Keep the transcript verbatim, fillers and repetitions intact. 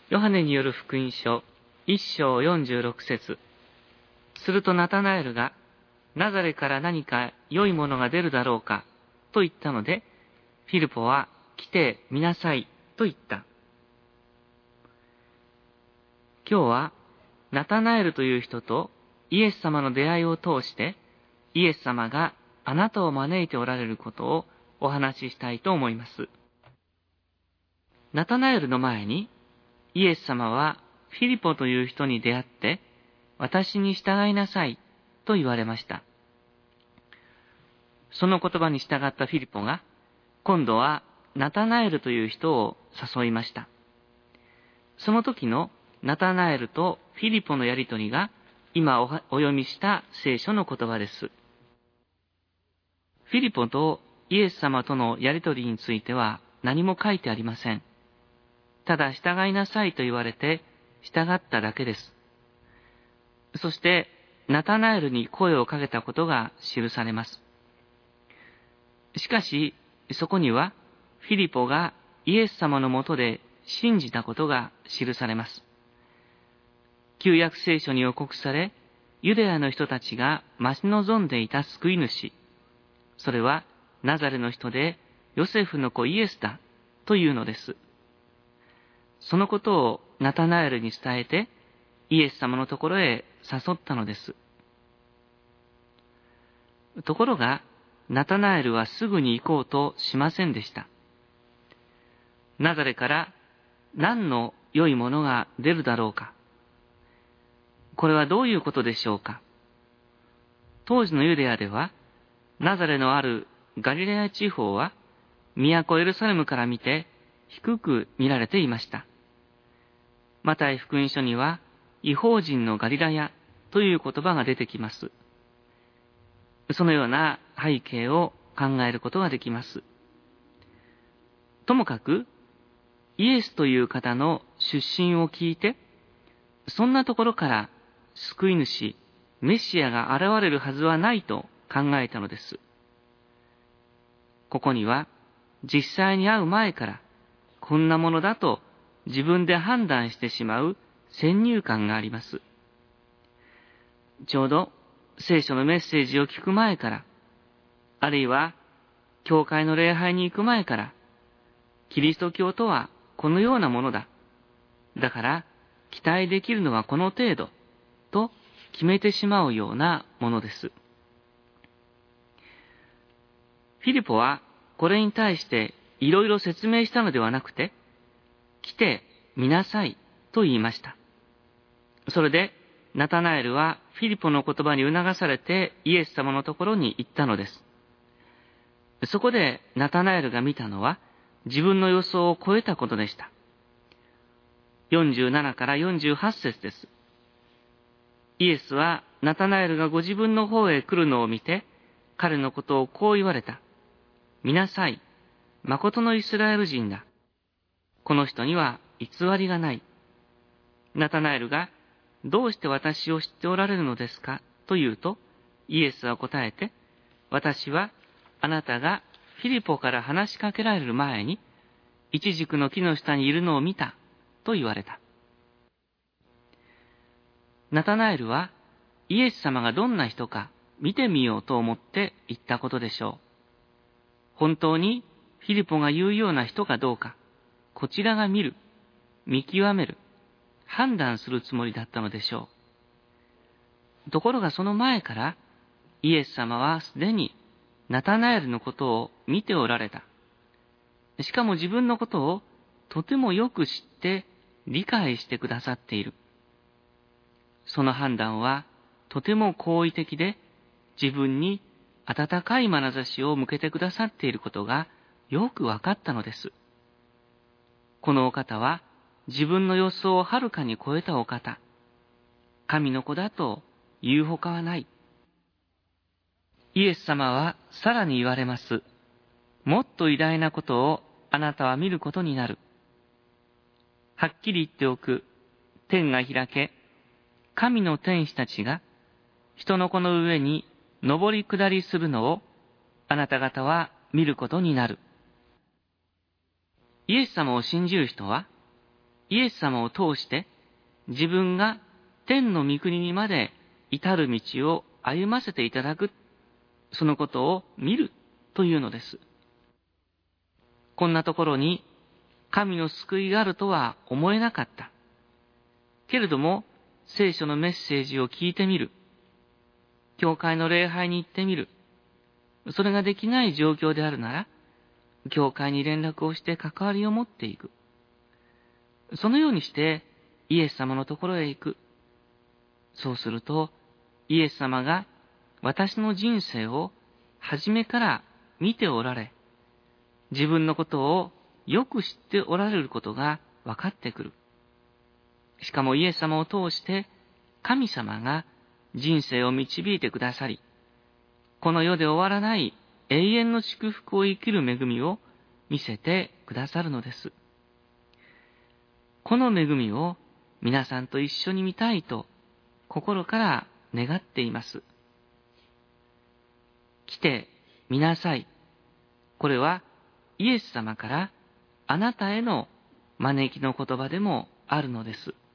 ヨハネによる福音書一章よんじゅうろく節。するとナタナエルが、ナザレから何か良いものが出るだろうかと言ったので、フィリポは来てみなさいと言った。今日はナタナエルという人とイエス様の出会いを通して、イエス様があなたを招いておられることをお話ししたいと思います。ナタナエルの前に、イエス様はフィリポという人に出会って、私に従いなさいと言われました。その言葉に従ったフィリポが、今度はナタナエルという人を誘いました。その時のナタナエルとフィリポのやりとりが、今お読みした聖書の言葉です。フィリポとイエス様とのやりとりについては何も書いてありません。ただ従いなさいと言われて従っただけです。そしてナタナエルに声をかけたことが記されます。しかしそこにはフィリポがイエス様のもとで信じたことが記されます。旧約聖書に予告され、ユダヤの人たちが待ち望んでいた救い主、それはナザレの人でヨセフの子イエスだというのです。そのことをナタナエルに伝えて、イエス様のところへ誘ったのです。ところが、ナタナエルはすぐに行こうとしませんでした。ナザレから何の良いものが出るだろうか。これはどういうことでしょうか。当時のユダヤでは、ナザレのあるガリラヤ地方は、都エルサレムから見て低く見られていました。マタイ福音書には、異邦人のガリラヤという言葉が出てきます。そのような背景を考えることができます。ともかく、イエスという方の出身を聞いて、そんなところから救い主、メシアが現れるはずはないと考えたのです。ここには、実際に会う前から、こんなものだと自分で判断してしまう先入観があります。ちょうど聖書のメッセージを聞く前から、あるいは教会の礼拝に行く前から、キリスト教とはこのようなものだ。だから期待できるのはこの程度と決めてしまうようなものです。フィリポはこれに対していろいろ説明したのではなくて、来てみなさいと言いました。それでナタナエルはフィリポの言葉に促されてイエス様のところに行ったのです。そこでナタナエルが見たのは自分の予想を超えたことでした。よんじゅうななからよんじゅうはち節です。イエスはナタナエルがご自分の方へ来るのを見て、彼のことをこう言われた。見なさい、誠のイスラエル人だ。この人には偽りがない。ナタナエルが、どうして私を知っておられるのですかと言うと、イエスは答えて、私はあなたがフィリポから話しかけられる前に、イチジクの木の下にいるのを見たと言われた。ナタナエルはイエス様がどんな人か見てみようと思って言ったことでしょう。本当にフィリポが言うような人かどうか、こちらが見る、見極める、判断するつもりだったのでしょう。ところがその前からイエス様はすでにナタナエルのことを見ておられた。しかも自分のことをとてもよく知って理解してくださっている。その判断はとても好意的で、自分に温かい眼差しを向けてくださっていることがよくわかったのです。このお方は自分の予想をはるかに超えたお方。神の子だと言うほかはない。イエス様はさらに言われます。もっと偉大なことをあなたは見ることになる。はっきり言っておく。天が開け、神の天使たちが人の子の上に上り下りするのをあなた方は見ることになる。イエス様を信じる人は、 イエス様を通して自分が天の御国にまで至る道を歩ませていただく、そのことを見るというのです。こんなところに神の救いがあるとは思えなかった。けれども、聖書のメッセージを聞いてみる。教会の礼拝に行ってみる。それができない状況であるなら、教会に連絡をして関わりを持っていく。そのようにしてイエス様のところへ行く。そうすると、イエス様が私の人生を初めから見ておられ、自分のことをよく知っておられることが分かってくる。しかもイエス様を通して神様が人生を導いてくださり、この世で終わらない永遠の祝福を生きる恵みを見せてくださるのです。この恵みを皆さんと一緒に見たいと心から願っています。来てみなさい。これはイエス様からあなたへの招きの言葉でもあるのです。